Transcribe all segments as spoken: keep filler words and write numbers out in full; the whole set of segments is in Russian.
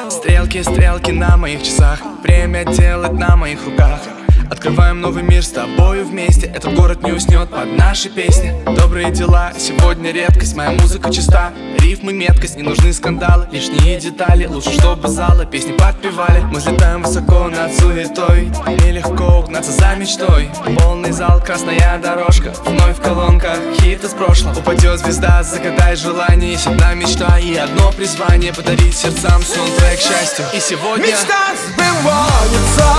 Стрелки, стрелки на моих часах, время делать на моих руках. Открываем новый мир с тобою вместе. Этот город не уснет под наши песни. Добрые дела, сегодня редкость. Моя музыка чиста, рифмы меткость. Не нужны скандалы, лишние детали. Лучше, чтобы зала песни подпевали. Мы взлетаем высоко над суетой. Нелегко угнаться за мечтой. Полный зал, красная дорожка. Вновь в колонках хит из прошлого. Упадет звезда, загадай желание. Есть одна мечта и одно призвание: подарить сердцам саундтрек счастью. И сегодня мечта сбывается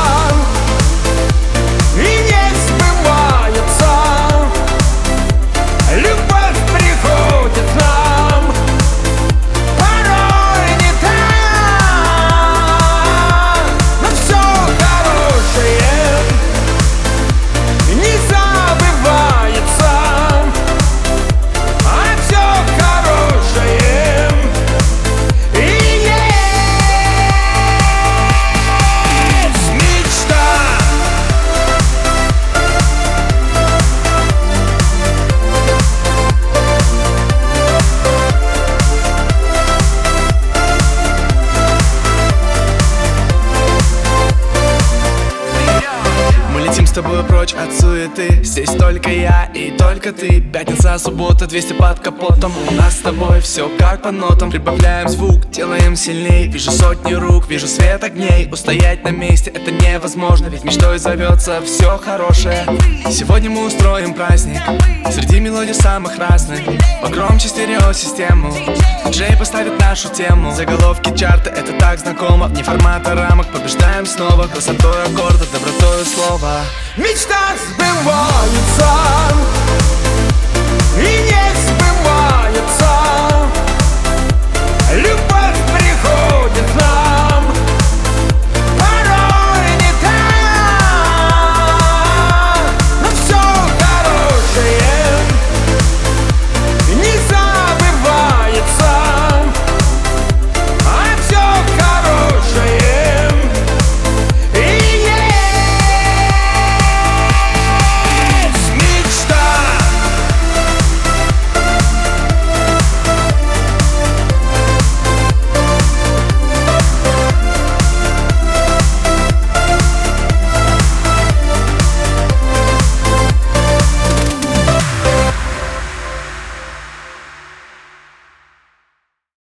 и не сбывается. Любовь приходит к нам, порой не так, но все хорошее не забывается, а все хорошее и есть мечта. с тобой прочь от суеты. Здесь только я и только ты. Пятница, суббота, двести под капотом. У нас с тобой все как по нотам. Прибавляем звук, делаем сильней. Вижу сотни рук, вижу свет огней. Устоять на месте это невозможно, ведь мечтой зовется все хорошее. Сегодня мы устроим праздник среди мелодий самых разных. Погромче стереосистему, диджей поставит нашу тему. Заголовки чарта, это так знакомо. Вне формата рамок побеждаем снова. Красотой аккордов, добротой слова. Мечта сбывается